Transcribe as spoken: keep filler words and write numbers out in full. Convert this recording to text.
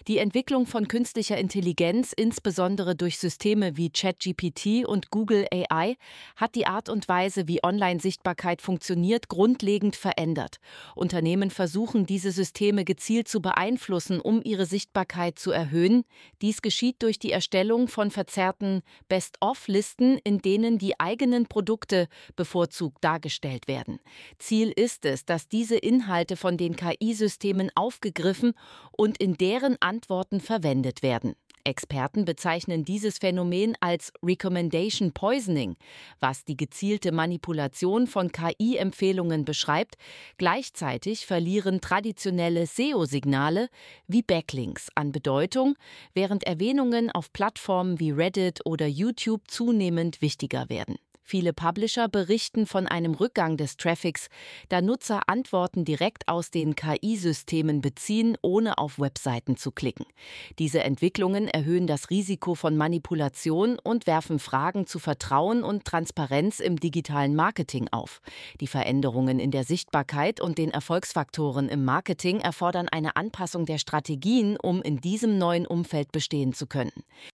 Die Entwicklung von künstlicher Intelligenz, insbesondere durch Systeme wie ChatGPT und Google A I, hat die Art und Weise, wie Online-Sichtbarkeit funktioniert, grundlegend verändert. Unternehmen versuchen, diese Systeme gezielt zu beeinflussen, um ihre Sichtbarkeit zu erhöhen. Dies geschieht durch die Erstellung von verzerrten Best-of-Listen, in denen die eigenen Produkte bevorzugt dargestellt werden. Ziel ist es, dass diese Inhalte von den K I-Systemen aufgegriffen und in deren Antworten verwendet werden. Experten bezeichnen dieses Phänomen als Recommendation Poisoning, was die gezielte Manipulation von K I-Empfehlungen beschreibt. Gleichzeitig verlieren traditionelle S E O-Signale wie Backlinks an Bedeutung, während Erwähnungen auf Plattformen wie Reddit oder YouTube zunehmend wichtiger werden. Viele Publisher berichten von einem Rückgang des Traffics, da Nutzer Antworten direkt aus den K I-Systemen beziehen, ohne auf Webseiten zu klicken. Diese Entwicklungen erhöhen das Risiko von Manipulation und werfen Fragen zu Vertrauen und Transparenz im digitalen Marketing auf. Die Veränderungen in der Sichtbarkeit und den Erfolgsfaktoren im Marketing erfordern eine Anpassung der Strategien, um in diesem neuen Umfeld bestehen zu können.